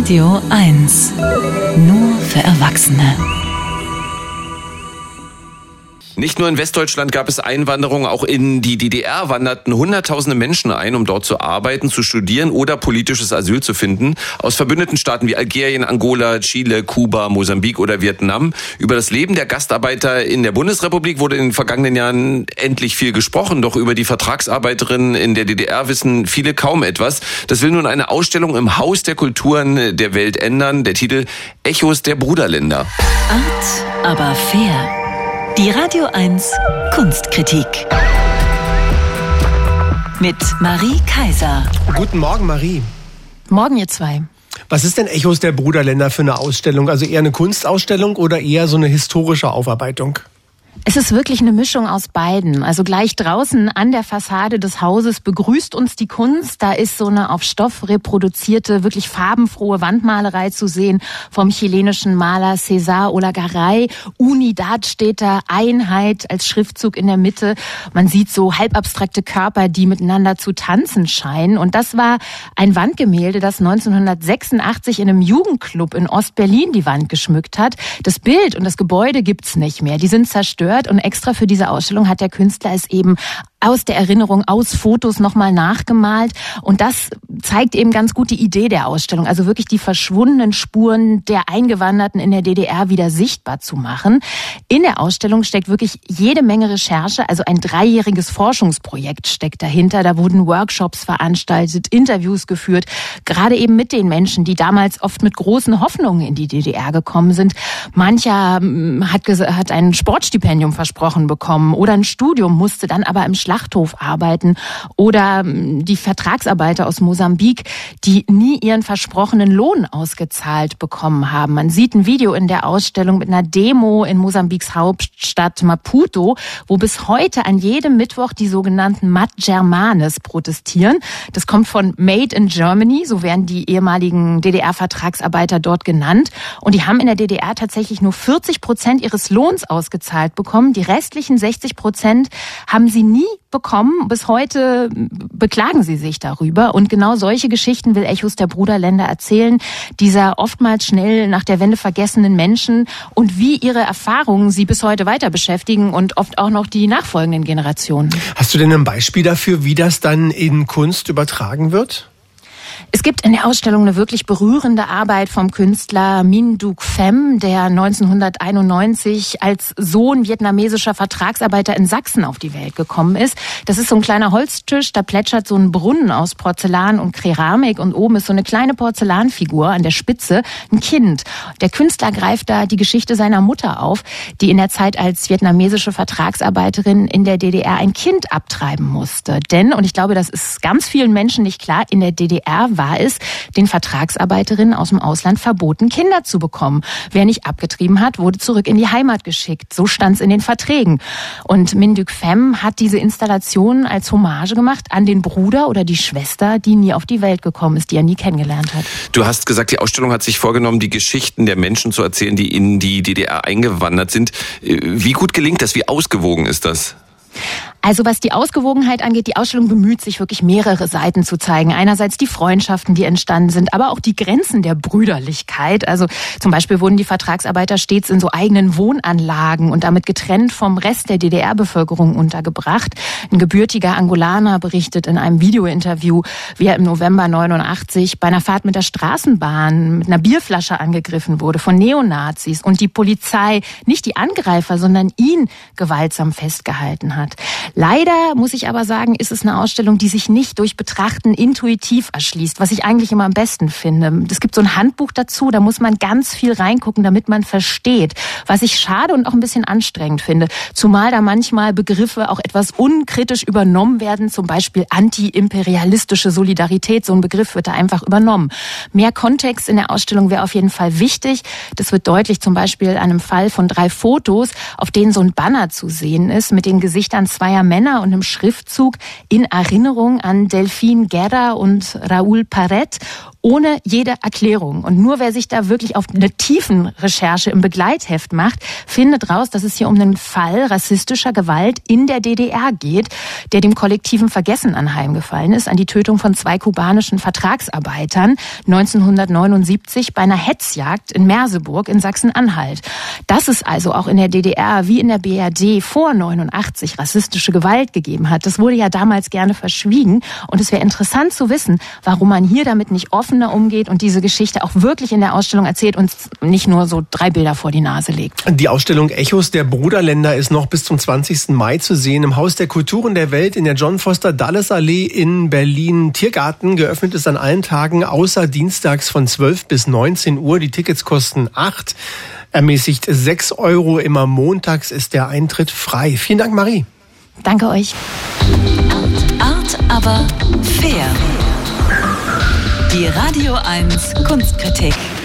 Radio 1. Nur für Erwachsene. Nicht nur in Westdeutschland gab es Einwanderung, auch in die DDR wanderten Hunderttausende Menschen ein, um dort zu arbeiten, zu studieren oder politisches Asyl zu finden. Aus verbündeten Staaten wie Algerien, Angola, Chile, Kuba, Mosambik oder Vietnam. Über das Leben der Gastarbeiter in der Bundesrepublik wurde in den vergangenen Jahren endlich viel gesprochen. Doch über die Vertragsarbeiterinnen in der DDR wissen viele kaum etwas. Das will nun eine Ausstellung im Haus der Kulturen der Welt ändern. Der Titel Echos der Bruderländer. Art, aber fair. Die Radio 1 Kunstkritik mit Marie Kaiser. Guten Morgen, Marie. Morgen, ihr zwei. Was ist denn Echos der Bruderländer für eine Ausstellung? Also eher eine Kunstausstellung oder eher so eine historische Aufarbeitung? Es ist wirklich eine Mischung aus beiden. Also gleich draußen an der Fassade des Hauses begrüßt uns die Kunst. Da ist so eine auf Stoff reproduzierte, wirklich farbenfrohe Wandmalerei zu sehen vom chilenischen Maler César Olagaray. Unidad steht da, Einheit als Schriftzug in der Mitte. Man sieht so halbabstrakte Körper, die miteinander zu tanzen scheinen. Und das war ein Wandgemälde, das 1986 in einem Jugendclub in Ostberlin die Wand geschmückt hat. Das Bild und das Gebäude gibt's nicht mehr. Die sind zerstört. Und extra für diese Ausstellung hat der Künstler es eben aus der Erinnerung, aus Fotos nochmal nachgemalt. Und das zeigt eben ganz gut die Idee der Ausstellung. Also wirklich die verschwundenen Spuren der Eingewanderten in der DDR wieder sichtbar zu machen. In der Ausstellung steckt wirklich jede Menge Recherche. Also ein 3-jähriges Forschungsprojekt steckt dahinter. Da wurden Workshops veranstaltet, Interviews geführt. Gerade eben mit den Menschen, die damals oft mit großen Hoffnungen in die DDR gekommen sind. Mancher hat ein Sportstipendium versprochen bekommen oder ein Studium, musste dann aber im Schlachthof arbeiten, oder die Vertragsarbeiter aus Mosambik, die nie ihren versprochenen Lohn ausgezahlt bekommen haben. Man sieht ein Video in der Ausstellung mit einer Demo in Mosambiks Hauptstadt Maputo, wo bis heute an jedem Mittwoch die sogenannten Mat-Germanes protestieren. Das kommt von Made in Germany, so werden die ehemaligen DDR-Vertragsarbeiter dort genannt. Und die haben in der DDR tatsächlich nur 40% ihres Lohns ausgezahlt bekommen. Die restlichen 60% haben sie nie bekommen. Bis heute beklagen sie sich darüber. Und genau solche Geschichten will Echos der Bruderländer erzählen, dieser oftmals schnell nach der Wende vergessenen Menschen und wie ihre Erfahrungen sie bis heute weiter beschäftigen und oft auch noch die nachfolgenden Generationen. Hast du denn ein Beispiel dafür, wie das dann in Kunst übertragen wird? Es gibt in der Ausstellung eine wirklich berührende Arbeit vom Künstler Minh Duc Pham, der 1991 als Sohn vietnamesischer Vertragsarbeiter in Sachsen auf die Welt gekommen ist. Das ist so ein kleiner Holztisch, da plätschert so ein Brunnen aus Porzellan und Keramik und oben ist so eine kleine Porzellanfigur an der Spitze, ein Kind. Der Künstler greift da die Geschichte seiner Mutter auf, die in der Zeit als vietnamesische Vertragsarbeiterin in der DDR ein Kind abtreiben musste. Denn, und ich glaube, das ist ganz vielen Menschen nicht klar, in der DDR war es den Vertragsarbeiterinnen aus dem Ausland verboten, Kinder zu bekommen. Wer nicht abgetrieben hat, wurde zurück in die Heimat geschickt. So stand es in den Verträgen. Und Minh Duc Pham hat diese Installation als Hommage gemacht an den Bruder oder die Schwester, die nie auf die Welt gekommen ist, die er nie kennengelernt hat. Du hast gesagt, die Ausstellung hat sich vorgenommen, die Geschichten der Menschen zu erzählen, die in die DDR eingewandert sind. Wie gut gelingt das? Wie ausgewogen ist das? Also was die Ausgewogenheit angeht, die Ausstellung bemüht sich wirklich mehrere Seiten zu zeigen. Einerseits die Freundschaften, die entstanden sind, aber auch die Grenzen der Brüderlichkeit. Also zum Beispiel wurden die Vertragsarbeiter stets in so eigenen Wohnanlagen und damit getrennt vom Rest der DDR-Bevölkerung untergebracht. Ein gebürtiger Angolaner berichtet in einem Videointerview, wie er im November 89 bei einer Fahrt mit der Straßenbahn mit einer Bierflasche angegriffen wurde von Neonazis und die Polizei nicht die Angreifer, sondern ihn gewaltsam festgehalten hat. Leider, muss ich aber sagen, ist es eine Ausstellung, die sich nicht durch Betrachten intuitiv erschließt, was ich eigentlich immer am besten finde. Es gibt so ein Handbuch dazu, da muss man ganz viel reingucken, damit man versteht, was ich schade und auch ein bisschen anstrengend finde. Zumal da manchmal Begriffe auch etwas unkritisch übernommen werden, zum Beispiel anti-imperialistische Solidarität, so ein Begriff wird da einfach übernommen. Mehr Kontext in der Ausstellung wäre auf jeden Fall wichtig. Das wird deutlich zum Beispiel an einem Fall von 3 Fotos, auf denen so ein Banner zu sehen ist mit den Gesichtern zweier zweier Männer und einem Schriftzug in Erinnerung an Delphine Guerra und Raúl Paret, ohne jede Erklärung. Und nur wer sich da wirklich auf eine tiefen Recherche im Begleitheft macht, findet raus, dass es hier um einen Fall rassistischer Gewalt in der DDR geht, der dem kollektiven Vergessen anheimgefallen ist, an die Tötung von 2 kubanischen Vertragsarbeitern 1979 bei einer Hetzjagd in Merseburg in Sachsen-Anhalt. Dass es also auch in der DDR wie in der BRD vor 89 rassistische Gewalt gegeben hat, das wurde ja damals gerne verschwiegen. Und es wäre interessant zu wissen, warum man hier damit nicht offener umgeht und diese Geschichte auch wirklich in der Ausstellung erzählt und nicht nur so 3 Bilder vor die Nase legt. Die Ausstellung Echos der Bruderländer ist noch bis zum 20. Mai zu sehen im Haus der Kulturen der Welt in der John Foster Dulles Allee in Berlin. Tiergarten, geöffnet ist an allen Tagen außer dienstags von 12 bis 19 Uhr. Die Tickets kosten 8, ermäßigt 6 €. Immer montags ist der Eintritt frei. Vielen Dank, Marie. Danke euch. Art, aber fair. Die Radio 1 Kunstkritik.